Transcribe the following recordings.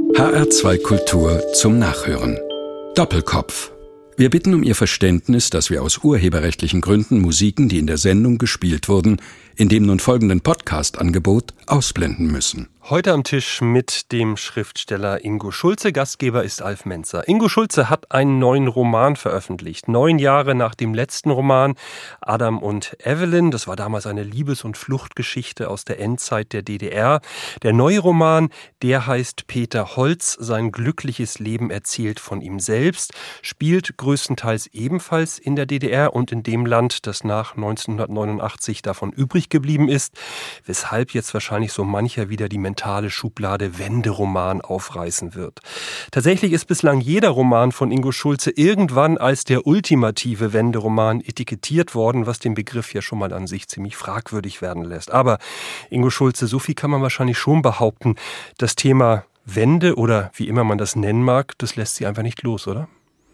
HR2 Kultur zum Nachhören. Doppelkopf. Wir bitten um Ihr Verständnis, dass wir aus urheberrechtlichen Gründen Musiken, die in der Sendung gespielt wurden, in dem nun folgenden Podcast-Angebot ausblenden müssen. Heute am Tisch mit dem Schriftsteller Ingo Schulze. Gastgeber ist Alf Menzer. Ingo Schulze hat einen neuen Roman veröffentlicht. 9 Jahre nach dem letzten Roman Adam und Evelyn. Das war damals eine Liebes- und Fluchtgeschichte aus der Endzeit der DDR. Der neue Roman, der heißt Peter Holz. Sein glückliches Leben erzählt von ihm selbst. Spielt größtenteils ebenfalls in der DDR und in dem Land, das nach 1989 davon übrig geblieben ist. Weshalb jetzt wahrscheinlich so mancher wieder die mentale Schublade Wenderoman aufreißen wird. Tatsächlich ist bislang jeder Roman von Ingo Schulze irgendwann als der ultimative Wenderoman etikettiert worden, was den Begriff ja schon mal an sich ziemlich fragwürdig werden lässt. Aber Ingo Schulze, so viel kann man wahrscheinlich schon behaupten, das Thema Wende oder wie immer man das nennen mag, das lässt Sie einfach nicht los, oder?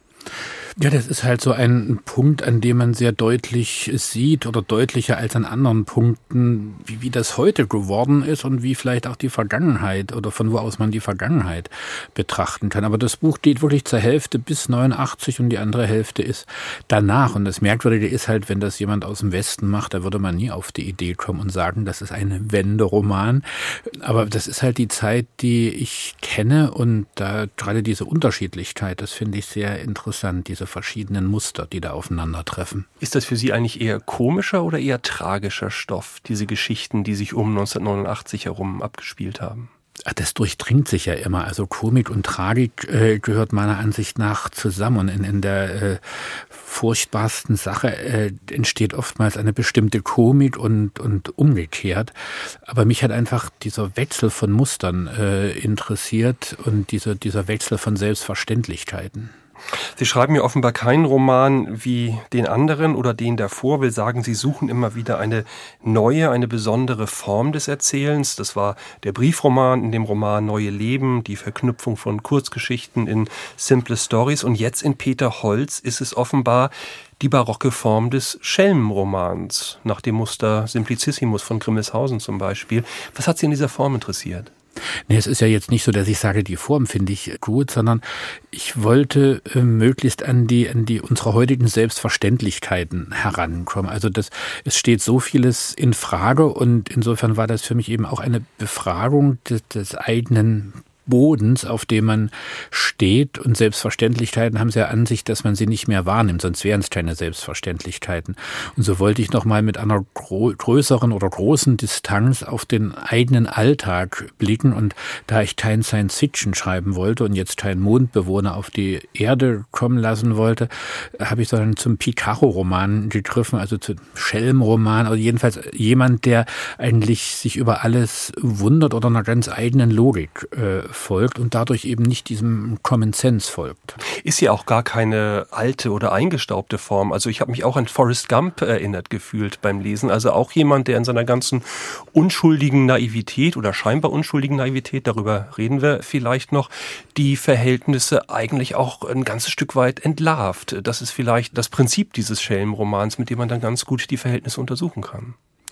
Ja, das ist halt so ein Punkt, an dem man sehr deutlich sieht oder deutlicher als an anderen Punkten, wie das heute geworden ist und wie vielleicht auch die Vergangenheit oder von wo aus man die Vergangenheit betrachten kann. Aber das Buch geht wirklich zur Hälfte bis 89 und die andere Hälfte ist danach. Und das Merkwürdige ist halt, wenn das jemand aus dem Westen macht, da würde man nie auf die Idee kommen und sagen, das ist ein Wenderoman. Aber das ist halt die Zeit, die ich kenne und da gerade diese Unterschiedlichkeit, das finde ich sehr interessant, diese verschiedenen Muster, die da aufeinandertreffen. Ist das für Sie eigentlich eher komischer oder eher tragischer Stoff, diese Geschichten, die sich um 1989 herum abgespielt haben? Das durchdringt sich ja immer. Also Komik und Tragik gehört meiner Ansicht nach zusammen. Und in der furchtbarsten Sache entsteht oftmals eine bestimmte Komik und umgekehrt. Aber mich hat einfach dieser Wechsel von Mustern interessiert und dieser Wechsel von Selbstverständlichkeiten. Sie schreiben ja offenbar keinen Roman wie den anderen oder den davor, will sagen, Sie suchen immer wieder eine neue, eine besondere Form des Erzählens. Das war der Briefroman, in dem Roman Neue Leben, die Verknüpfung von Kurzgeschichten in simple Stories. Und jetzt in Peter Holz ist es offenbar die barocke Form des Schelmenromans, nach dem Muster Simplicissimus von Grimmelshausen zum Beispiel. Was hat Sie in dieser Form interessiert? Nee, es ist ja jetzt nicht so, dass ich sage, die Form finde ich gut, sondern ich wollte möglichst an die unsere heutigen Selbstverständlichkeiten herankommen. Also es steht so vieles in Frage und insofern war das für mich eben auch eine Befragung des eigenen Bodens, auf dem man steht, und Selbstverständlichkeiten haben sie ja an sich, dass man sie nicht mehr wahrnimmt, sonst wären es keine Selbstverständlichkeiten. Und so wollte ich nochmal mit einer größeren oder großen Distanz auf den eigenen Alltag blicken, und da ich kein Science-Fiction schreiben wollte und jetzt keinen Mondbewohner auf die Erde kommen lassen wollte, habe ich dann zum Picaro-Roman gegriffen, also zum Schelmenroman, also jedenfalls jemand, der eigentlich sich über alles wundert oder einer ganz eigenen Logik folgt und dadurch eben nicht diesem Common Sense folgt. Ist ja auch gar keine alte oder eingestaubte Form. Also ich habe mich auch an Forrest Gump erinnert gefühlt beim Lesen. Also auch jemand, der in seiner ganzen unschuldigen Naivität oder scheinbar unschuldigen Naivität, darüber reden wir vielleicht noch, die Verhältnisse eigentlich auch ein ganzes Stück weit entlarvt. Das ist vielleicht das Prinzip dieses Schelmenromans, mit dem man dann ganz gut die Verhältnisse untersuchen kann.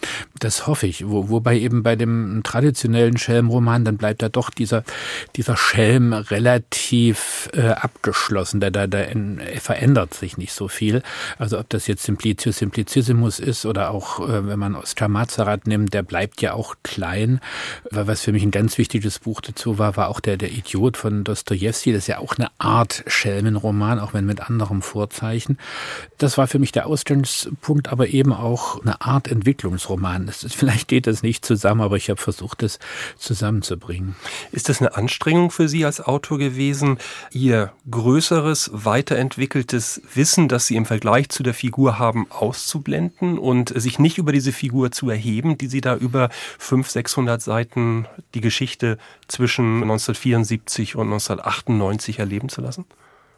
Das hoffe ich. Wobei eben bei dem traditionellen Schelmenroman, dann bleibt da doch dieser Schelm relativ abgeschlossen. Da verändert sich nicht so viel. Also ob das jetzt Simplicissimus ist oder auch, wenn man Oskar Mazarat nimmt, der bleibt ja auch klein. Was für mich ein ganz wichtiges Buch dazu war auch der Idiot von Dostojewski. Das ist ja auch eine Art Schelmenroman, auch wenn mit anderem Vorzeichen. Das war für mich der Ausgangspunkt, aber eben auch eine Art Entwicklungsroman. Vielleicht geht das nicht zusammen, aber ich habe versucht, das zusammenzubringen. Ist das eine Anstrengung für Sie als Autor gewesen, Ihr größeres, weiterentwickeltes Wissen, das Sie im Vergleich zu der Figur haben, auszublenden und sich nicht über diese Figur zu erheben, die Sie da über 500-600 Seiten die Geschichte zwischen 1974 und 1998 erleben zu lassen?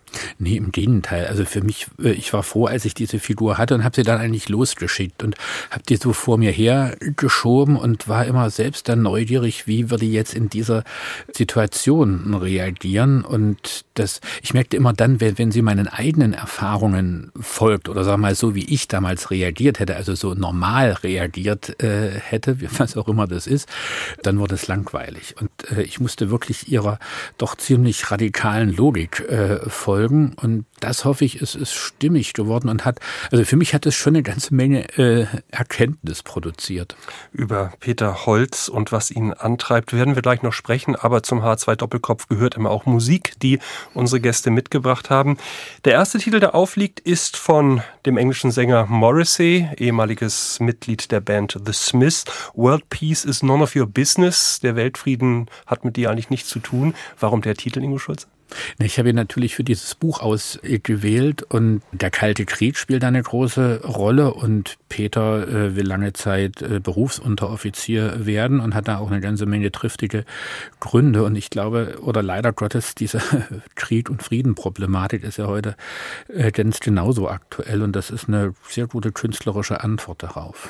Nee, im Gegenteil. Also für mich, ich war froh, als ich diese Figur hatte und habe sie dann eigentlich losgeschickt und habe die so vor mir hergeschoben und war immer selbst dann neugierig, wie würde ich jetzt in dieser Situation reagieren. Und ich merkte immer dann, wenn sie meinen eigenen Erfahrungen folgt oder sagen wir mal so, wie ich damals reagiert hätte, also so normal reagiert hätte, was auch immer das ist, dann wurde es langweilig. Und ich musste wirklich ihrer doch ziemlich radikalen Logik folgen. Und das, hoffe ich, ist stimmig geworden und also für mich hat es schon eine ganze Menge Erkenntnis produziert. Über Peter Holz und was ihn antreibt, werden wir gleich noch sprechen, aber zum H2 Doppelkopf gehört immer auch Musik, die unsere Gäste mitgebracht haben. Der erste Titel, der aufliegt, ist von dem englischen Sänger Morrissey, ehemaliges Mitglied der Band The Smiths. World Peace is none of your business. Der Weltfrieden hat mit dir eigentlich nichts zu tun. Warum der Titel, Ingo Schulze? Ich habe ihn natürlich für dieses Buch ausgewählt und der Kalte Krieg spielt eine große Rolle und Peter will lange Zeit Berufsunteroffizier werden und hat da auch eine ganze Menge triftige Gründe und ich glaube, oder leider Gottes, diese Krieg- und Frieden-Problematik ist ja heute ganz genauso aktuell und das ist eine sehr gute künstlerische Antwort darauf.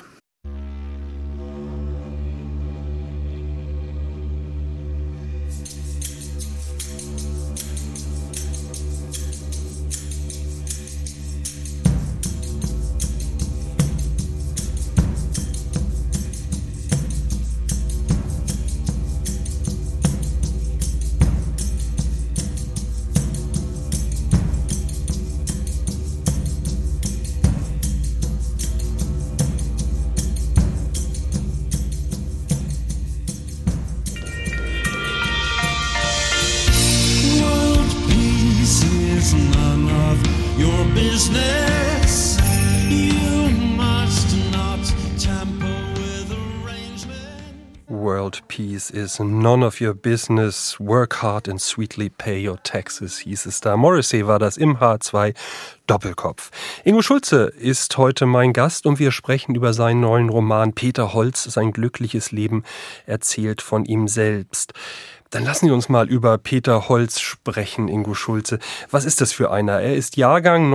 World Peace is none of your business. Work hard and sweetly pay your taxes, hieß es da. Morrissey war das im H2 Doppelkopf. Ingo Schulze ist heute mein Gast und wir sprechen über seinen neuen Roman Peter Holz, sein glückliches Leben, erzählt von ihm selbst. Dann lassen Sie uns mal über Peter Holz sprechen, Ingo Schulze. Was ist das für einer? Er ist Jahrgang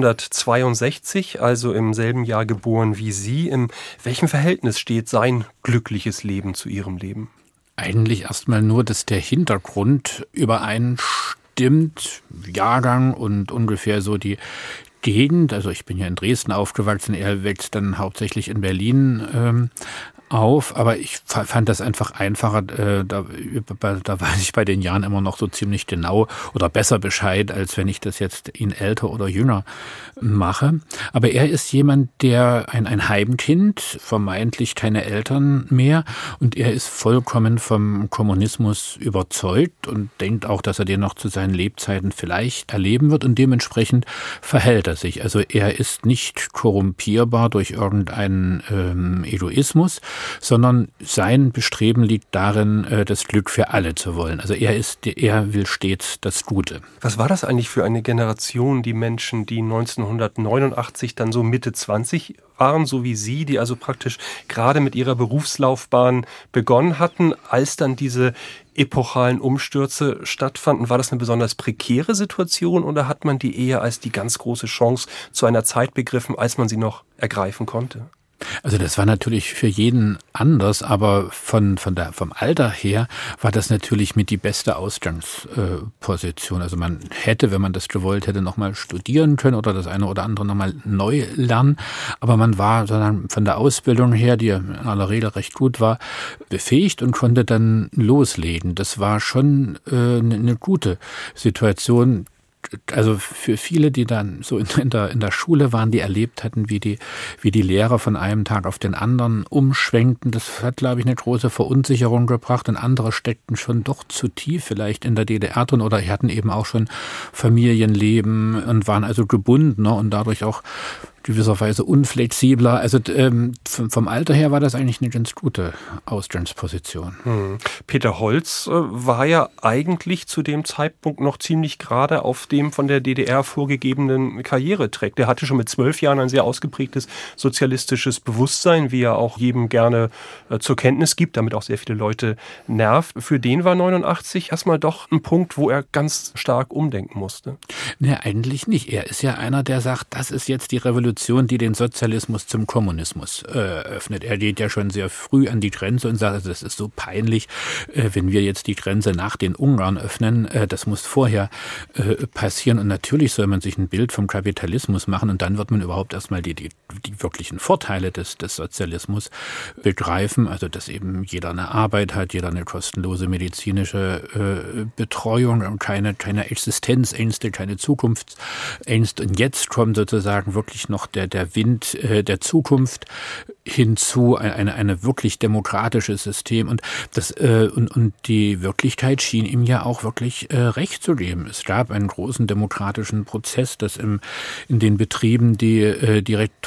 1962, also im selben Jahr geboren wie Sie. In welchem Verhältnis steht sein glückliches Leben zu Ihrem Leben? Eigentlich erstmal nur, dass der Hintergrund übereinstimmt, Jahrgang und ungefähr so die Gegend. Also ich bin ja in Dresden aufgewachsen, er wächst dann hauptsächlich in Berlin auf, aber ich fand das einfach einfacher, da weiß ich bei den Jahren immer noch so ziemlich genau oder besser Bescheid, als wenn ich das jetzt ihn älter oder jünger mache. Aber er ist jemand, der ein Heimkind, vermeintlich keine Eltern mehr und er ist vollkommen vom Kommunismus überzeugt und denkt auch, dass er den noch zu seinen Lebzeiten vielleicht erleben wird und dementsprechend verhält er sich. Also er ist nicht korrumpierbar durch irgendeinen Egoismus, sondern sein Bestreben liegt darin, das Glück für alle zu wollen. Also er will stets das Gute. Was war das eigentlich für eine Generation, die Menschen, die 1989 dann so Mitte 20 waren, so wie Sie, die also praktisch gerade mit ihrer Berufslaufbahn begonnen hatten, als dann diese epochalen Umstürze stattfanden? War das eine besonders prekäre Situation oder hat man die eher als die ganz große Chance zu einer Zeit begriffen, als man sie noch ergreifen konnte? Also das war natürlich für jeden anders, aber vom Alter her war das natürlich mit die beste Ausgangsposition. Also man hätte, wenn man das gewollt hätte, nochmal studieren können oder das eine oder andere nochmal neu lernen. Aber man war dann von der Ausbildung her, die in aller Regel recht gut war, befähigt und konnte dann loslegen. Das war schon eine gute Situation. Also für viele, die dann so in der Schule waren, die erlebt hatten, wie die Lehrer von einem Tag auf den anderen umschwenkten, das hat, glaube ich, eine große Verunsicherung gebracht und andere steckten schon doch zu tief vielleicht in der DDR drin oder hatten eben auch schon Familienleben und waren also gebunden, ne, und dadurch auch gewisserweise unflexibler. Also vom Alter her war das eigentlich eine ganz gute Ausgangsposition. Peter Holz war ja eigentlich zu dem Zeitpunkt noch ziemlich gerade auf dem von der DDR vorgegebenen Karrieretrack. Der hatte schon mit 12 Jahren ein sehr ausgeprägtes sozialistisches Bewusstsein, wie er auch jedem gerne zur Kenntnis gibt, damit auch sehr viele Leute nervt. Für den war 89 erstmal doch ein Punkt, wo er ganz stark umdenken musste. Nee, eigentlich nicht. Er ist ja einer, der sagt, das ist jetzt die Revolution, die den Sozialismus zum Kommunismus öffnet. Er geht ja schon sehr früh an die Grenze und sagt, das ist so peinlich, wenn wir jetzt die Grenze nach den Ungarn öffnen. Das muss vorher passieren. Und natürlich soll man sich ein Bild vom Kapitalismus machen und dann wird man überhaupt erstmal die wirklichen Vorteile des Sozialismus begreifen. Also, dass eben jeder eine Arbeit hat, jeder eine kostenlose medizinische Betreuung und keine Existenzängste, keine Zukunftsängste. Und jetzt kommt sozusagen wirklich noch der Wind der Zukunft hinzu, eine wirklich demokratisches System. Und die Wirklichkeit schien ihm ja auch wirklich recht zu geben. Es gab einen großen demokratischen Prozess, dass in den Betrieben die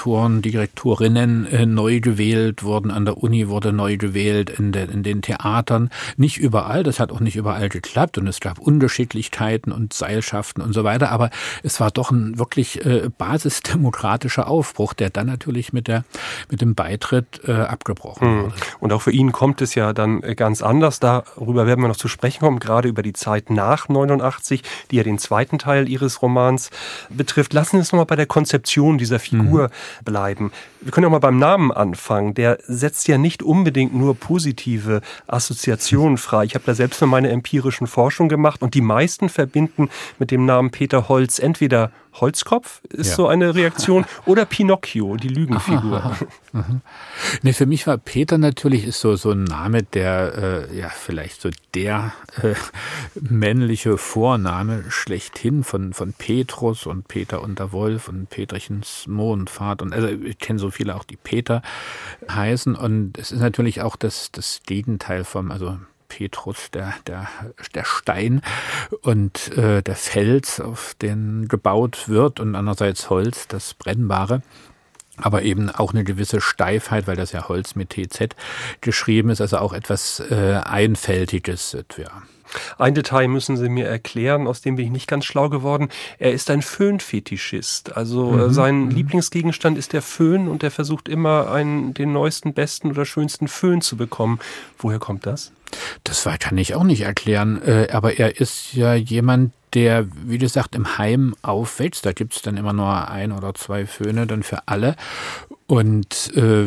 Direktorinnen neu gewählt wurden, an der Uni wurde neu gewählt, in den Theatern. Nicht überall, das hat auch nicht überall geklappt und es gab Ungeschicklichkeiten und Seilschaften und so weiter, aber es war doch ein wirklich basisdemokratischer Aufbruch, der dann natürlich mit dem Beitritt abgebrochen wurde. Und auch für ihn kommt es ja dann ganz anders. Darüber werden wir noch zu sprechen kommen, gerade über die Zeit nach 89, die ja den zweiten Teil Ihres Romans betrifft. Lassen Sie uns nochmal bei der Konzeption dieser Figur bleiben. Wir können ja mal beim Namen anfangen. Der setzt ja nicht unbedingt nur positive Assoziationen frei. Ich habe da selbst mal meine empirischen Forschung gemacht und die meisten verbinden mit dem Namen Peter Holz entweder Holzkopf ist so eine Reaktion oder Pinocchio, die Lügenfigur. Nee, für mich war Peter natürlich ist so ein Name, der vielleicht so der männliche Vorname schlechthin von Petrus und Peter und der Wolf und Peterchens Mondfahrt und also ich kenne so viele auch, die Peter heißen und es ist natürlich auch das Gegenteil also Petrus, der Stein und der Fels, auf den gebaut wird und andererseits Holz, das Brennbare. Aber eben auch eine gewisse Steifheit, weil das ja Holz mit TZ geschrieben ist, also auch etwas Einfältiges. Ja. Ein Detail müssen Sie mir erklären, aus dem bin ich nicht ganz schlau geworden. Er ist ein Föhnfetischist. Also sein Lieblingsgegenstand ist der Föhn und er versucht immer den neuesten, besten oder schönsten Föhn zu bekommen. Woher kommt das? Das kann ich auch nicht erklären. Aber er ist ja jemand, der, wie gesagt, im Heim aufwächst. Da gibt es dann immer nur 1 oder 2 Föhne dann für alle. Und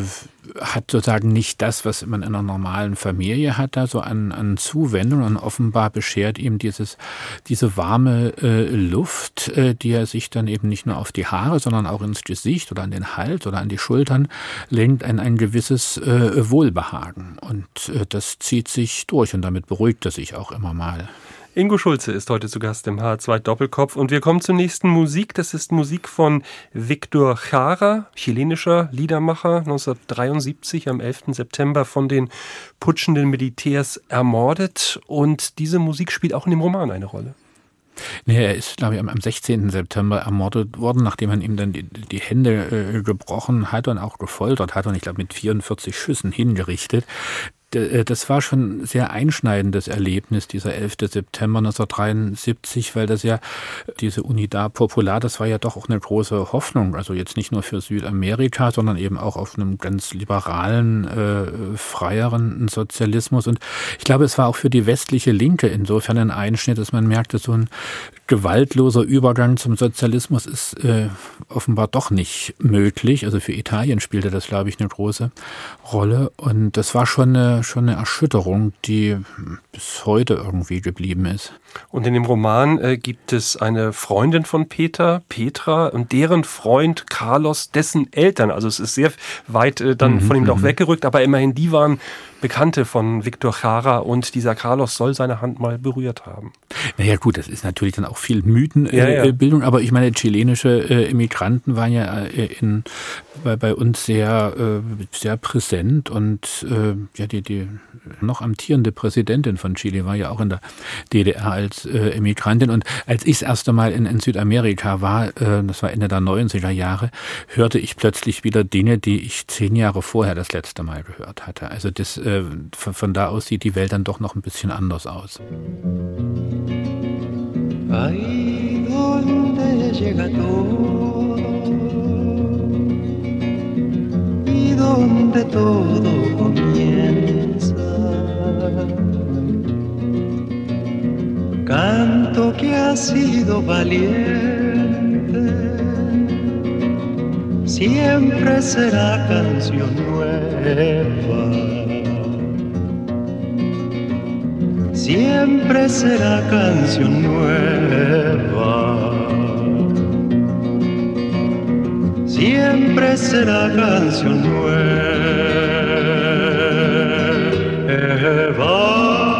hat sozusagen nicht das, was man in einer normalen Familie hat, da so an Zuwendung. Und offenbar beschert ihm diese warme Luft, die er sich dann eben nicht nur auf die Haare, sondern auch ins Gesicht oder an den Hals oder an die Schultern lenkt, ein gewisses Wohlbehagen. Und das zieht sich durch und damit beruhigt er sich auch immer mal. Ingo Schulze ist heute zu Gast im H2 Doppelkopf und wir kommen zur nächsten Musik. Das ist Musik von Victor Jara, chilenischer Liedermacher, 1973 am 11. September von den putschenden Militärs ermordet und diese Musik spielt auch in dem Roman eine Rolle. Nee, er ist, glaube ich, am 16. September ermordet worden, nachdem man ihm dann die Hände gebrochen hat und auch gefoltert hat und ich glaube mit 44 Schüssen hingerichtet. Das war schon ein sehr einschneidendes Erlebnis, dieser 11. September 1973, weil das ja, diese Unidad Popular, das war ja doch auch eine große Hoffnung, also jetzt nicht nur für Südamerika, sondern eben auch auf einem ganz liberalen, freieren Sozialismus. Und ich glaube, es war auch für die westliche Linke insofern ein Einschnitt, dass man merkte, so ein gewaltloser Übergang zum Sozialismus ist offenbar doch nicht möglich. Also für Italien spielte das, glaube ich, eine große Rolle. Und das war schon eine Erschütterung, die bis heute irgendwie geblieben ist. Und in dem Roman gibt es eine Freundin von Petra, und deren Freund Carlos, dessen Eltern. Also es ist sehr weit dann von ihm auch weggerückt, aber immerhin die waren Bekannte von Victor Jara und dieser Carlos soll seine Hand mal berührt haben. Naja gut, das ist natürlich dann auch viel Mythenbildung, aber ich meine, chilenische Immigranten waren ja bei uns sehr präsent und die noch amtierende Präsidentin von Chile war ja auch in der DDR als Immigrantin, und als ich das erste Mal in Südamerika war, das war Ende der 90er Jahre, hörte ich plötzlich wieder Dinge, die ich 10 Jahre vorher das letzte Mal gehört hatte. Also das, von da aus sieht die Welt dann doch noch ein bisschen anders aus. Ahí donde llega todo y donde todo comienza, canto que ha sido valiente, siempre será canción nueva, siempre será canción nueva, siempre será canción nueva.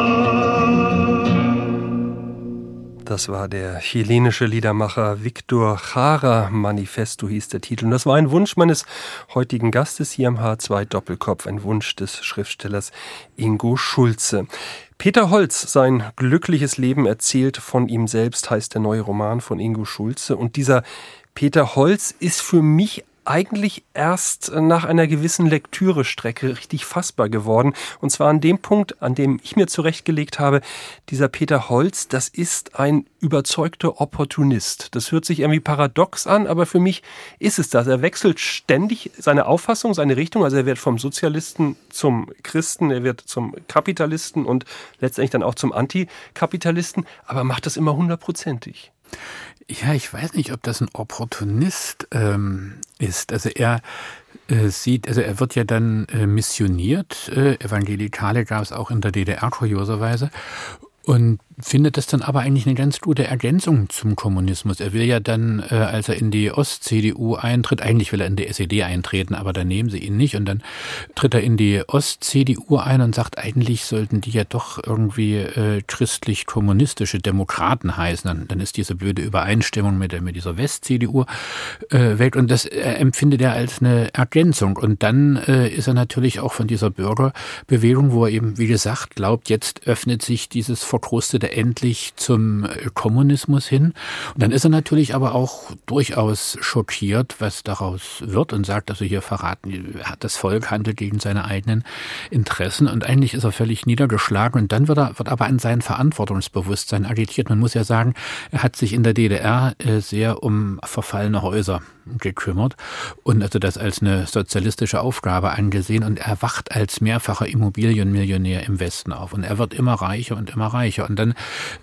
Das war der chilenische Liedermacher Victor Jara, Manifesto hieß der Titel. Und das war ein Wunsch meines heutigen Gastes hier am H2 Doppelkopf, ein Wunsch des Schriftstellers Ingo Schulze. Peter Holz, sein glückliches Leben erzählt von ihm selbst, heißt der neue Roman von Ingo Schulze. Und dieser Peter Holz ist für mich eigentlich erst nach einer gewissen Lektürestrecke richtig fassbar geworden. Und zwar an dem Punkt, an dem ich mir zurechtgelegt habe, dieser Peter Holz, das ist ein überzeugter Opportunist. Das hört sich irgendwie paradox an, aber für mich ist es das. Er wechselt ständig seine Auffassung, seine Richtung. Also er wird vom Sozialisten zum Christen, er wird zum Kapitalisten und letztendlich dann auch zum Antikapitalisten, aber macht das immer 100%ig. Ja, ich weiß nicht, ob das ein Opportunist ist. Also er wird ja dann missioniert. Evangelikale gab es auch in der DDR kurioserweise. Und findet das dann aber eigentlich eine ganz gute Ergänzung zum Kommunismus. Er will ja dann, als er in die Ost-CDU eintritt, eigentlich will er in die SED eintreten, aber dann nehmen sie ihn nicht. Und dann tritt er in die Ost-CDU ein und sagt, eigentlich sollten die ja doch irgendwie christlich-kommunistische Demokraten heißen. Dann ist diese blöde Übereinstimmung mit dieser West-CDU weg. Und das empfindet er als eine Ergänzung. Und dann ist er natürlich auch von dieser Bürgerbewegung, wo er eben, wie gesagt, glaubt, jetzt öffnet sich dieses Verkrustete endlich zum Kommunismus hin. Und dann ist er natürlich aber auch durchaus schockiert, was daraus wird, und sagt, also hier das Volk handelt gegen seine eigenen Interessen, und eigentlich ist er völlig niedergeschlagen, und dann wird aber an sein Verantwortungsbewusstsein agitiert. Man muss ja sagen, er hat sich in der DDR sehr um verfallene Häuser gekümmert und also das als eine sozialistische Aufgabe angesehen, und er wacht als mehrfacher Immobilienmillionär im Westen auf, und er wird immer reicher und immer reicher, und dann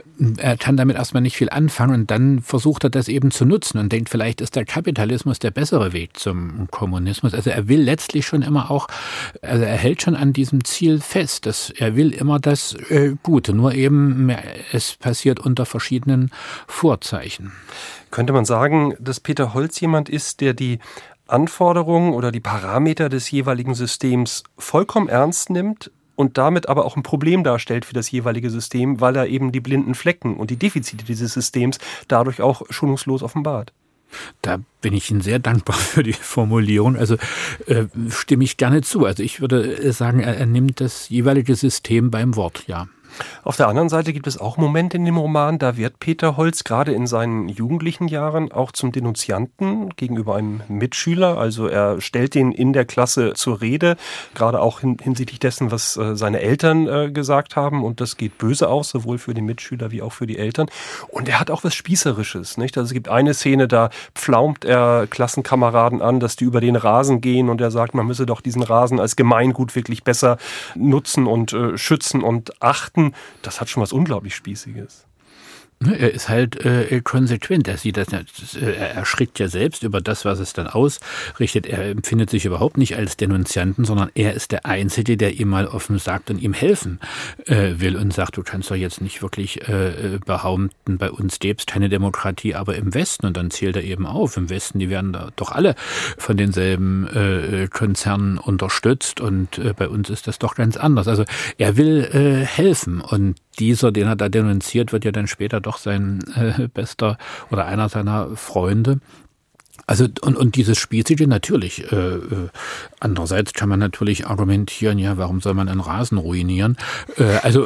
er kann damit erstmal nicht viel anfangen, und dann versucht er das eben zu nutzen und denkt, vielleicht ist der Kapitalismus der bessere Weg zum Kommunismus. Also er will letztlich schon immer auch, also er hält schon an diesem Ziel fest, dass er will immer das Gute, nur eben es passiert unter verschiedenen Vorzeichen. Könnte man sagen, dass Peter Holz jemand ist, der die Anforderungen oder die Parameter des jeweiligen Systems vollkommen ernst nimmt und damit aber auch ein Problem darstellt für das jeweilige System, weil er eben die blinden Flecken und die Defizite dieses Systems dadurch auch schonungslos offenbart? Da bin ich Ihnen sehr dankbar für die Formulierung. Also stimme ich gerne zu. Also ich würde sagen, er nimmt das jeweilige System beim Wort, ja. Auf der anderen Seite gibt es auch Momente in dem Roman, da wird Peter Holz gerade in seinen jugendlichen Jahren auch zum Denunzianten gegenüber einem Mitschüler. Also er stellt ihn in der Klasse zur Rede, gerade auch hinsichtlich dessen, was seine Eltern gesagt haben. Und das geht böse aus, sowohl für den Mitschüler wie auch für die Eltern. Und er hat auch was Spießerisches, nicht? Also es gibt eine Szene, da pflaumt er Klassenkameraden an, dass die über den Rasen gehen, und er sagt, man müsse doch diesen Rasen als Gemeingut wirklich besser nutzen und schützen und achten. Das hat schon was unglaublich Spießiges. Er ist halt konsequent. Er sieht das, er erschrickt ja selbst über das, was es dann ausrichtet. Er empfindet sich überhaupt nicht als Denunzianten, sondern er ist der Einzige, der ihm mal offen sagt und ihm helfen will und sagt, du kannst doch jetzt nicht wirklich behaupten, bei uns gäbe es keine Demokratie, aber im Westen. Und dann zählt er eben auf, im Westen, die werden da doch alle von denselben Konzernen unterstützt und bei uns ist das doch ganz anders. Also er will helfen und dieser, den er da denunziert, wird ja dann später doch sein bester oder einer seiner Freunde. Also und dieses Spießige natürlich. Andererseits kann man natürlich argumentieren, ja, warum soll man einen Rasen ruinieren? Also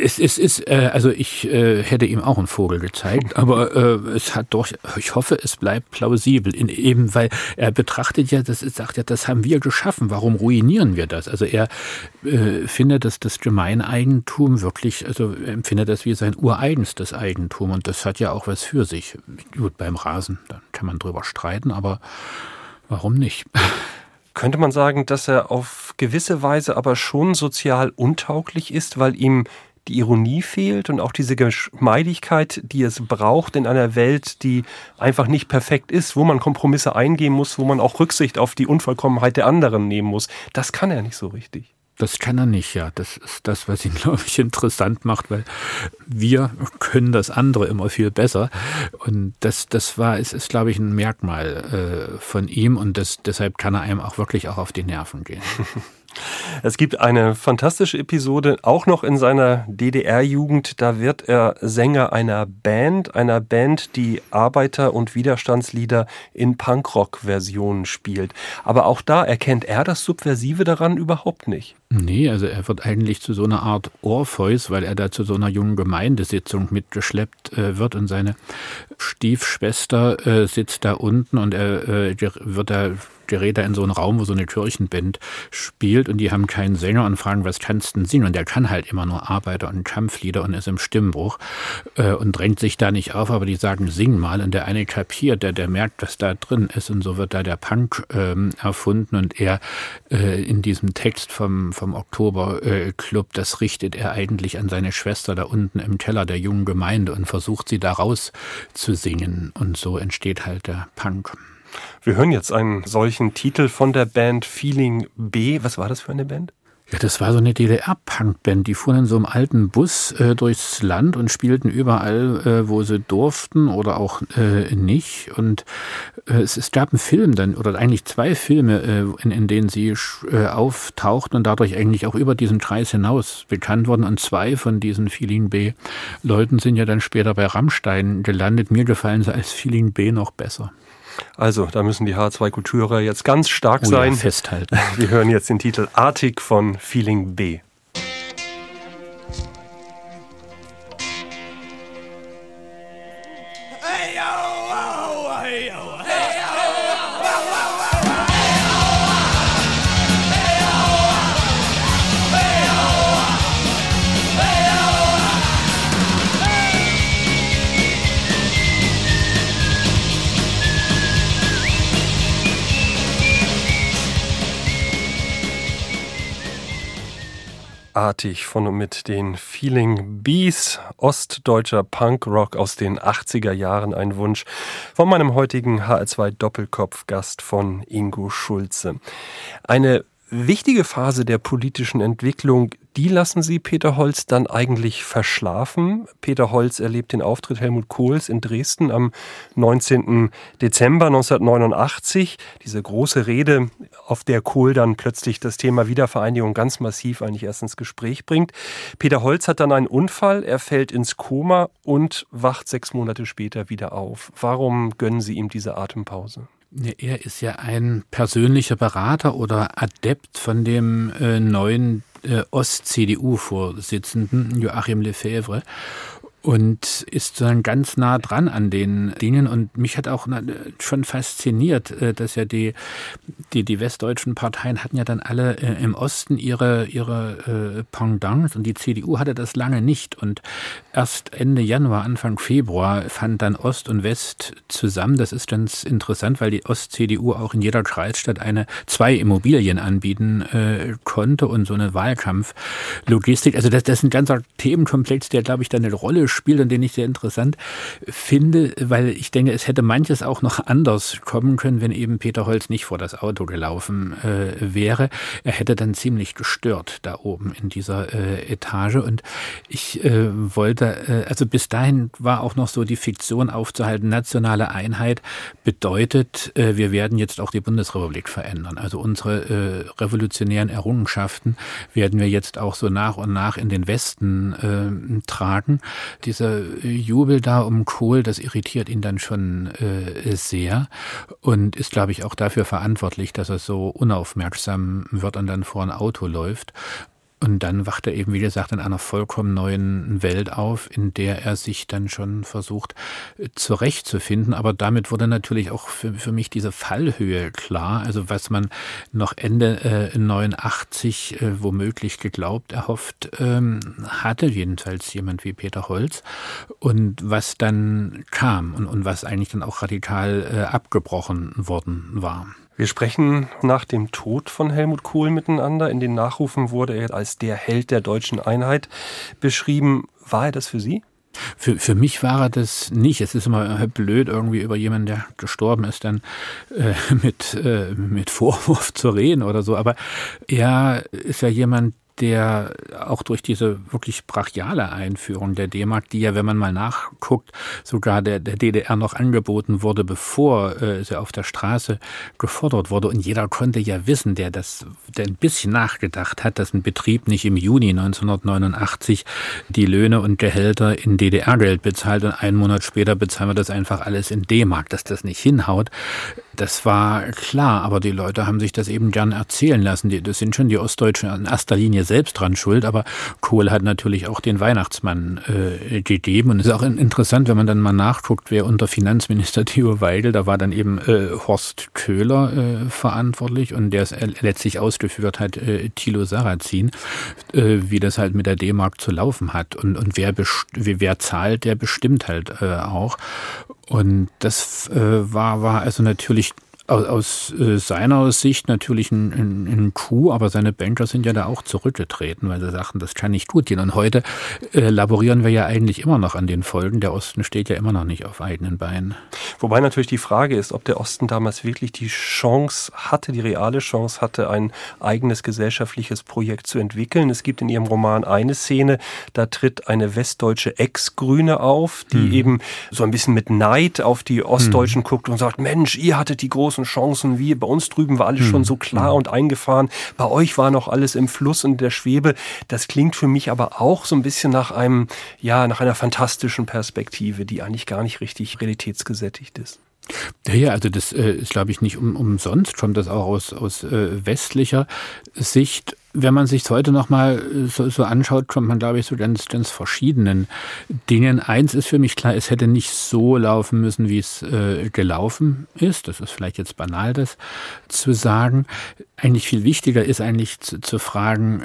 ich hätte ihm auch einen Vogel gezeigt, aber es hat doch, ich hoffe, es bleibt plausibel, eben weil er betrachtet ja, sagt ja, das haben wir geschaffen. Warum ruinieren wir das? Also er findet das Gemeineigentum wirklich, also empfindet das wie sein ureigenstes Eigentum und das hat ja auch was für sich. Gut, beim Rasen, da kann man drüber streiten. Aber warum nicht? Könnte man sagen, dass er auf gewisse Weise aber schon sozial untauglich ist, weil ihm die Ironie fehlt und auch diese Geschmeidigkeit, die es braucht in einer Welt, die einfach nicht perfekt ist, wo man Kompromisse eingehen muss, wo man auch Rücksicht auf die Unvollkommenheit der anderen nehmen muss. Das kann er nicht so richtig. Das kann er nicht, ja. Das ist das, was ihn, glaube ich, interessant macht, weil wir können das andere immer viel besser. Und das ist, glaube ich, ein Merkmal von ihm und deshalb kann er einem auch wirklich auch auf die Nerven gehen. Es gibt eine fantastische Episode, auch noch in seiner DDR-Jugend. Da wird er Sänger einer Band, die Arbeiter- und Widerstandslieder in Punkrock-Versionen spielt. Aber auch da erkennt er das Subversive daran überhaupt nicht. Nee, also er wird eigentlich zu so einer Art Orpheus, weil er da zu so einer jungen Gemeindesitzung mitgeschleppt wird und seine Stiefschwester sitzt da unten und er gerät da in so einen Raum, wo so eine Kirchenband spielt und die haben keinen Sänger und fragen, was kannst du denn singen? Und der kann halt immer nur Arbeiter- und Kampflieder und ist im Stimmbruch und drängt sich da nicht auf, aber die sagen, sing mal und der eine kapiert, der merkt, was da drin ist und so wird da der Punk erfunden und er in diesem Text vom Oktoberclub, das richtet er eigentlich an seine Schwester da unten im Keller der jungen Gemeinde und versucht sie da raus zu singen und so entsteht halt der Punk. Wir hören jetzt einen solchen Titel von der Band Feeling B. Was war das für eine Band? Ja, das war so eine DDR-Punk-Band. Die fuhren in so einem alten Bus durchs Land und spielten überall, wo sie durften oder auch nicht. Und es gab einen Film dann, oder eigentlich 2 Filme, in denen sie auftauchten und dadurch eigentlich auch über diesen Kreis hinaus bekannt wurden. Und 2 von diesen Feeling B-Leuten sind ja dann später bei Rammstein gelandet. Mir gefallen sie als Feeling B noch besser. Also, da müssen die H2-Kulturer jetzt ganz stark sein. Ja, festhalten. Wir hören jetzt den Titel Artig von Feeling B. Artig von und mit den Feeling Bees, ostdeutscher Punkrock aus den 80er Jahren, ein Wunsch von meinem heutigen HR2 Doppelkopf-Gast von Ingo Schulze. Eine wichtige Phase der politischen Entwicklung, die lassen Sie, Peter Holz, dann eigentlich verschlafen. Peter Holz erlebt den Auftritt Helmut Kohls in Dresden am 19. Dezember 1989. Diese große Rede, auf der Kohl dann plötzlich das Thema Wiedervereinigung ganz massiv eigentlich erst ins Gespräch bringt. Peter Holz hat dann einen Unfall, er fällt ins Koma und wacht 6 Monate später wieder auf. Warum gönnen Sie ihm diese Atempause? Er ist ja ein persönlicher Berater oder Adept von dem neuen Ost-CDU-Vorsitzenden Joachim Lefebvre und ist dann ganz nah dran an den Dingen. Und mich hat auch schon fasziniert, dass ja die westdeutschen Parteien hatten ja dann alle im Osten ihre Pendants und die CDU hatte das lange nicht. Und erst Ende Januar, Anfang Februar fand dann Ost und West zusammen. Das ist ganz interessant, weil die Ost-CDU auch in jeder Kreisstadt 2 Immobilien anbieten konnte und so eine Wahlkampflogistik. Also das ist ein ganzer Themenkomplex, der, glaube ich, da eine Rolle gespielt und den ich sehr interessant finde, weil ich denke, es hätte manches auch noch anders kommen können, wenn eben Peter Holz nicht vor das Auto gelaufen wäre. Er hätte dann ziemlich gestört da oben in dieser Etage und ich wollte, also bis dahin war auch noch so die Fiktion aufzuhalten, nationale Einheit bedeutet, wir werden jetzt auch die Bundesrepublik verändern. Also unsere revolutionären Errungenschaften werden wir jetzt auch so nach und nach in den Westen tragen. Dieser Jubel da um Kohl, das irritiert ihn dann schon sehr und ist, glaube ich, auch dafür verantwortlich, dass er so unaufmerksam wird und dann vor ein Auto läuft. Und dann wacht er eben, wie gesagt, in einer vollkommen neuen Welt auf, in der er sich dann schon versucht zurechtzufinden. Aber damit wurde natürlich auch für mich diese Fallhöhe klar. Also was man noch Ende 89 womöglich geglaubt, erhofft hatte, jedenfalls jemand wie Peter Holz. Und was dann kam und was eigentlich dann auch radikal abgebrochen worden war. Wir sprechen nach dem Tod von Helmut Kohl miteinander. In den Nachrufen wurde er als der Held der deutschen Einheit beschrieben. War er das für Sie? Für mich war er das nicht. Es ist immer blöd, irgendwie über jemanden, der gestorben ist, dann mit Vorwurf zu reden oder so. Aber er ist ja jemand, der auch durch diese wirklich brachiale Einführung der D-Mark, die ja, wenn man mal nachguckt, sogar der DDR noch angeboten wurde, bevor sie auf der Straße gefordert wurde. Und jeder konnte ja wissen, der ein bisschen nachgedacht hat, dass ein Betrieb nicht im Juni 1989 die Löhne und Gehälter in DDR-Geld bezahlt und einen Monat später bezahlen wir das einfach alles in D-Mark, dass das nicht hinhaut. Das war klar, aber die Leute haben sich das eben gern erzählen lassen. Das sind schon die Ostdeutschen in erster Linie selbst dran schuld, aber Kohl hat natürlich auch den Weihnachtsmann gegeben. Und es ist auch interessant, wenn man dann mal nachguckt, wer unter Finanzminister Theo Weigel, da war dann eben Horst Köhler verantwortlich und der es letztlich ausgeführt hat, Thilo Sarrazin, wie das halt mit der D-Mark zu laufen hat. Und wer zahlt, der bestimmt halt auch. Und das war also natürlich aus seiner Sicht natürlich ein Coup, aber seine Banker sind ja da auch zurückgetreten, weil sie sagten, das kann nicht gut gehen. Und heute laborieren wir ja eigentlich immer noch an den Folgen. Der Osten steht ja immer noch nicht auf eigenen Beinen. Wobei natürlich die Frage ist, ob der Osten damals wirklich die Chance hatte, die reale Chance hatte, ein eigenes gesellschaftliches Projekt zu entwickeln. Es gibt in Ihrem Roman eine Szene, da tritt eine westdeutsche Ex-Grüne auf, die eben so ein bisschen mit Neid auf die Ostdeutschen guckt und sagt, Mensch, ihr hattet die großen Chancen, wie bei uns drüben war alles schon so klar und eingefahren. Bei euch war noch alles im Fluss und der Schwebe. Das klingt für mich aber auch so ein bisschen nach einer fantastischen Perspektive, die eigentlich gar nicht richtig realitätsgesättigt ist. Ja, also das ist, glaube ich, nicht umsonst, kommt das auch aus westlicher Sicht. Wenn man sich heute noch mal so anschaut, kommt man, glaube ich, so ganz verschiedenen Dingen. Eins ist für mich klar, es hätte nicht so laufen müssen, wie es gelaufen ist. Das ist vielleicht jetzt banal, das zu sagen. Eigentlich viel wichtiger ist eigentlich zu fragen,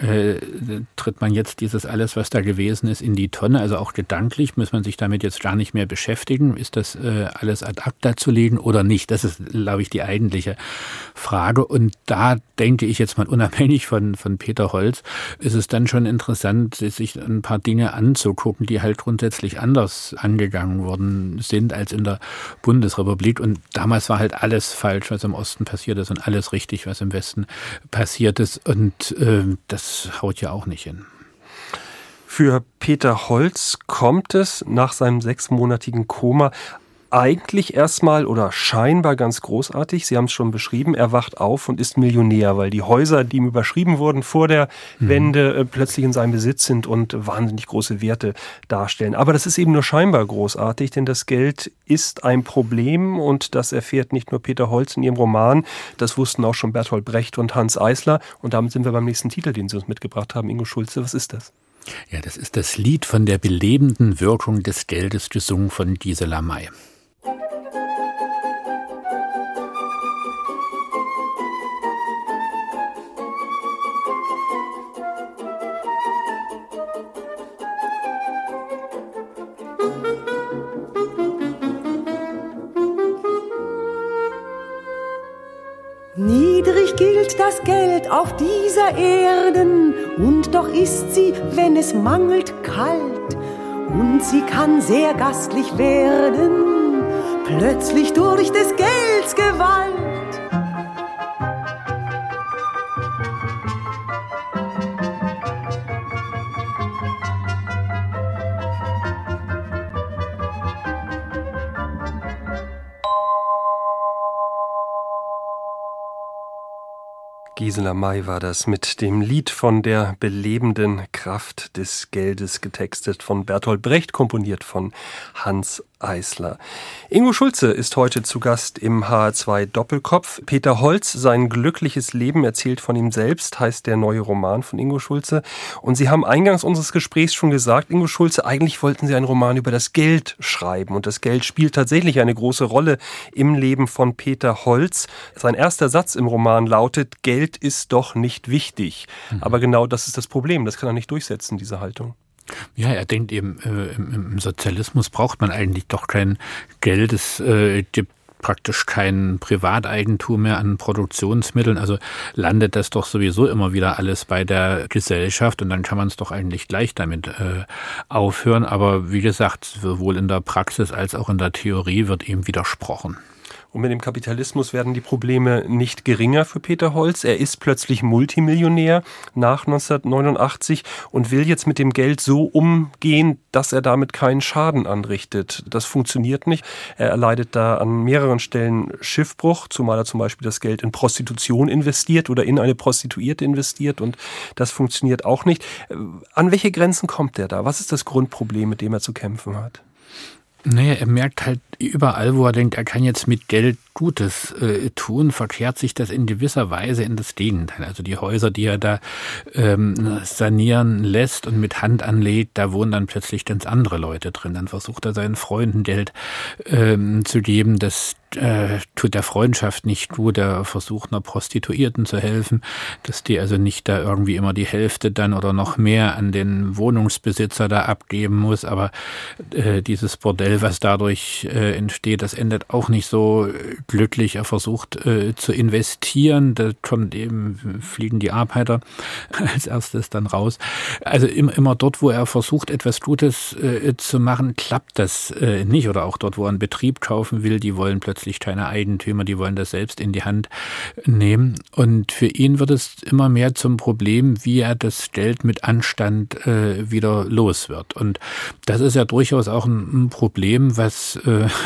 tritt man jetzt dieses alles, was da gewesen ist, in die Tonne? Also auch gedanklich muss man sich damit jetzt gar nicht mehr beschäftigen. Ist das alles ad acta zu legen oder nicht? Das ist, glaube ich, die eigentliche Frage. Und da denke ich jetzt mal unabhängig von Peter Holz, ist es dann schon interessant, sich ein paar Dinge anzugucken, die halt grundsätzlich anders angegangen worden sind als in der Bundesrepublik. Und damals war halt alles falsch, was im Osten passiert ist und alles richtig, was im Westen passiert ist. Und das haut ja auch nicht hin. Für Peter Holz kommt es nach seinem 6-monatigen Koma eigentlich erstmal oder scheinbar ganz großartig. Sie haben es schon beschrieben, er wacht auf und ist Millionär, weil die Häuser, die ihm überschrieben wurden vor der Wende, plötzlich in seinem Besitz sind und wahnsinnig große Werte darstellen. Aber das ist eben nur scheinbar großartig, denn das Geld ist ein Problem und das erfährt nicht nur Peter Holz in ihrem Roman, das wussten auch schon Bertolt Brecht und Hanns Eisler. Und damit sind wir beim nächsten Titel, den Sie uns mitgebracht haben, Ingo Schulze. Was ist das? Ja, das ist das Lied von der belebenden Wirkung des Geldes, gesungen von Gisela May. Niedrig gilt das Geld auf dieser Erden, und doch ist sie, wenn es mangelt, kalt. und sie kann sehr gastlich werden, plötzlich durch des Gelds Gewalt. Gisela May war das mit dem Lied von der belebenden Kraft des Geldes, getextet von Bertolt Brecht, komponiert von Hanns Eisler. Ingo Schulze ist heute zu Gast im HR2 Doppelkopf. Peter Holz, sein glückliches Leben, erzählt von ihm selbst, heißt der neue Roman von Ingo Schulze. Und Sie haben eingangs unseres Gesprächs schon gesagt, Ingo Schulze, eigentlich wollten Sie einen Roman über das Geld schreiben. Und das Geld spielt tatsächlich eine große Rolle im Leben von Peter Holz. Sein erster Satz im Roman lautet: Geld ist doch nicht wichtig. Aber genau das ist das Problem. Das kann er nicht durchsetzen, diese Haltung. Ja, er denkt eben, im Sozialismus braucht man eigentlich doch kein Geld. Es gibt praktisch kein Privateigentum mehr an Produktionsmitteln. Also landet das doch sowieso immer wieder alles bei der Gesellschaft und dann kann man es doch eigentlich gleich damit aufhören. Aber wie gesagt, sowohl in der Praxis als auch in der Theorie wird ihm widersprochen. Und mit dem Kapitalismus werden die Probleme nicht geringer für Peter Holz. Er ist plötzlich Multimillionär nach 1989 und will jetzt mit dem Geld so umgehen, dass er damit keinen Schaden anrichtet. Das funktioniert nicht. Er erleidet da an mehreren Stellen Schiffbruch, zumal er zum Beispiel das Geld in Prostitution investiert oder in eine Prostituierte investiert, und das funktioniert auch nicht. An welche Grenzen kommt er da? Was ist das Grundproblem, mit dem er zu kämpfen hat? Naja, er merkt halt überall, wo er denkt, er kann jetzt mit Geld Gutes tun, verkehrt sich das in gewisser Weise in das Gegenteil. Also die Häuser, die er da sanieren lässt und mit Hand anlegt, da wohnen dann plötzlich ganz andere Leute drin. Dann versucht er seinen Freunden Geld zu geben. Das tut der Freundschaft nicht gut. Er versucht einer Prostituierten zu helfen, dass die also nicht da irgendwie immer die Hälfte dann oder noch mehr an den Wohnungsbesitzer da abgeben muss. Aber dieses Bordell, was dadurch entsteht, das endet auch nicht so glücklich. Er versucht zu investieren. Da fliegen die Arbeiter als erstes dann raus. Also immer dort, wo er versucht, etwas Gutes zu machen, klappt das nicht. Oder auch dort, wo er einen Betrieb kaufen will, die wollen plötzlich keine Eigentümer, die wollen das selbst in die Hand nehmen. Und für ihn wird es immer mehr zum Problem, wie er das Geld mit Anstand wieder los wird. Und das ist ja durchaus auch ein Problem, was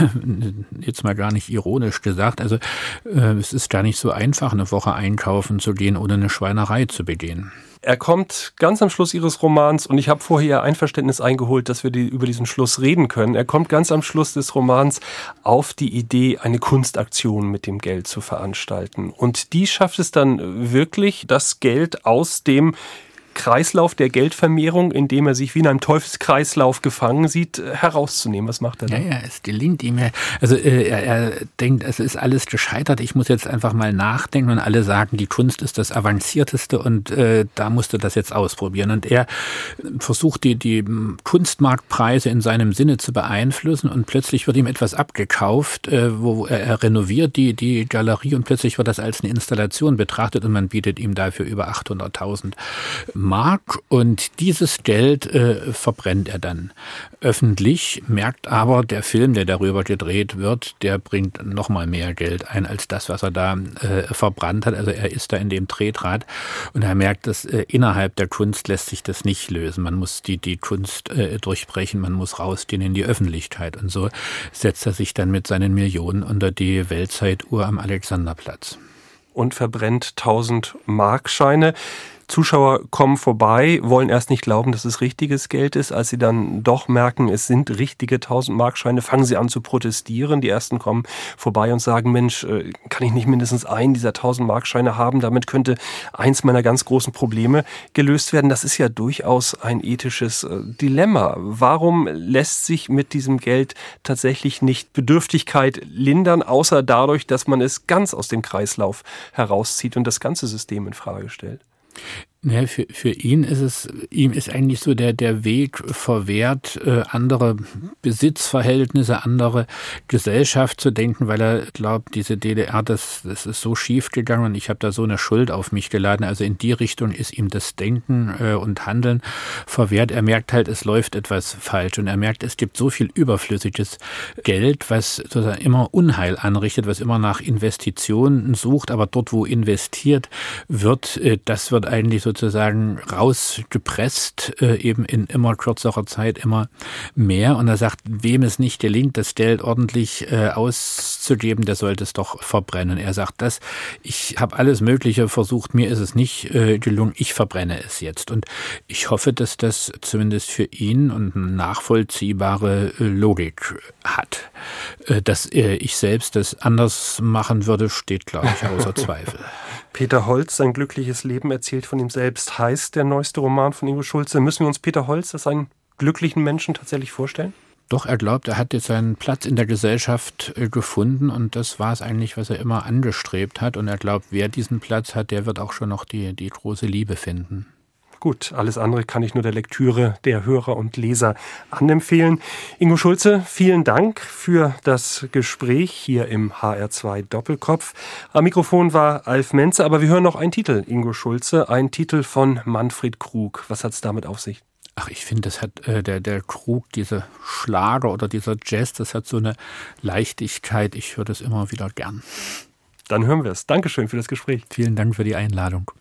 jetzt mal gar nicht ironisch gesagt, also es ist gar nicht so einfach, eine Woche einkaufen zu gehen, ohne eine Schweinerei zu begehen. Er kommt ganz am Schluss Ihres Romans, und ich habe vorher Einverständnis eingeholt, dass wir über diesen Schluss reden können. Er kommt ganz am Schluss des Romans auf die Idee, eine Kunstaktion mit dem Geld zu veranstalten. Und die schafft es dann wirklich, das Geld aus dem Kreislauf der Geldvermehrung, in dem er sich wie in einem Teufelskreislauf gefangen sieht, herauszunehmen. Was macht er dann? Ja, es gelingt ihm. Also er denkt, es ist alles gescheitert, ich muss jetzt einfach mal nachdenken, und alle sagen, die Kunst ist das Avancierteste und da musst du das jetzt ausprobieren. Und er versucht, die Kunstmarktpreise in seinem Sinne zu beeinflussen, und plötzlich wird ihm etwas abgekauft, wo er renoviert die Galerie, und plötzlich wird das als eine Installation betrachtet und man bietet ihm dafür über 800.000 Mark, und dieses Geld verbrennt er dann öffentlich, merkt aber, der Film, der darüber gedreht wird, der bringt noch mal mehr Geld ein als das, was er da verbrannt hat. Also er ist da in dem Tretrad, und er merkt, dass innerhalb der Kunst lässt sich das nicht lösen. Man muss die Kunst durchbrechen, man muss rausgehen in die Öffentlichkeit, und so setzt er sich dann mit seinen Millionen unter die Weltzeituhr am Alexanderplatz. Und verbrennt 1000 Markscheine. Zuschauer kommen vorbei, wollen erst nicht glauben, dass es richtiges Geld ist. Als sie dann doch merken, es sind richtige 1000-Markscheine, fangen sie an zu protestieren. Die ersten kommen vorbei und sagen, Mensch, kann ich nicht mindestens einen dieser 1000-Markscheine haben? Damit könnte eins meiner ganz großen Probleme gelöst werden. Das ist ja durchaus ein ethisches Dilemma. Warum lässt sich mit diesem Geld tatsächlich nicht Bedürftigkeit lindern, außer dadurch, dass man es ganz aus dem Kreislauf herauszieht und das ganze System in Frage stellt? Ja, für ihn ihm ist eigentlich so der Weg verwehrt, andere Besitzverhältnisse, andere Gesellschaft zu denken, weil er glaubt, diese DDR, das ist so schief gegangen und ich habe da so eine Schuld auf mich geladen. Also in die Richtung ist ihm das Denken und Handeln verwehrt. Er merkt halt, es läuft etwas falsch und er merkt, es gibt so viel überflüssiges Geld, was sozusagen immer Unheil anrichtet, was immer nach Investitionen sucht, aber dort, wo investiert wird, das wird eigentlich sozusagen rausgepresst, eben in immer kürzerer Zeit immer mehr. Und er sagt, wem es nicht gelingt, das Geld ordentlich auszugeben, der sollte es doch verbrennen. Er sagt, ich habe alles Mögliche versucht, mir ist es nicht gelungen, ich verbrenne es jetzt. Und ich hoffe, dass das zumindest für ihn eine nachvollziehbare Logik hat. Dass ich selbst das anders machen würde, steht, glaube ich, außer Zweifel. Peter Holz, sein glückliches Leben erzählt von ihm selbst, heißt der neueste Roman von Ingo Schulze. Müssen wir uns Peter Holz als einen glücklichen Menschen tatsächlich vorstellen? Doch, er glaubt, er hat jetzt seinen Platz in der Gesellschaft gefunden und das war es eigentlich, was er immer angestrebt hat. Und er glaubt, wer diesen Platz hat, der wird auch schon noch die große Liebe finden. Gut, alles andere kann ich nur der Lektüre der Hörer und Leser anempfehlen. Ingo Schulze, vielen Dank für das Gespräch hier im HR2 Doppelkopf. Am Mikrofon war Alf Menzer, aber wir hören noch einen Titel, Ingo Schulze, ein Titel von Manfred Krug. Was hat es damit auf sich? Ach, ich finde, das hat der Krug, diese Schlager oder dieser Jazz, das hat so eine Leichtigkeit. Ich höre das immer wieder gern. Dann hören wir es. Dankeschön für das Gespräch. Vielen Dank für die Einladung.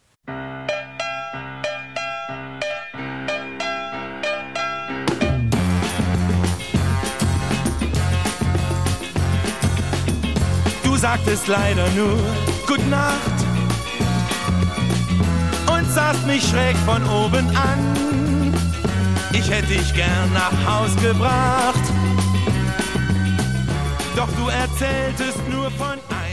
Du sagtest leider nur Gute Nacht und sahst mich schräg von oben an. Ich hätte dich gern nach Haus gebracht, doch du erzähltest nur von einem.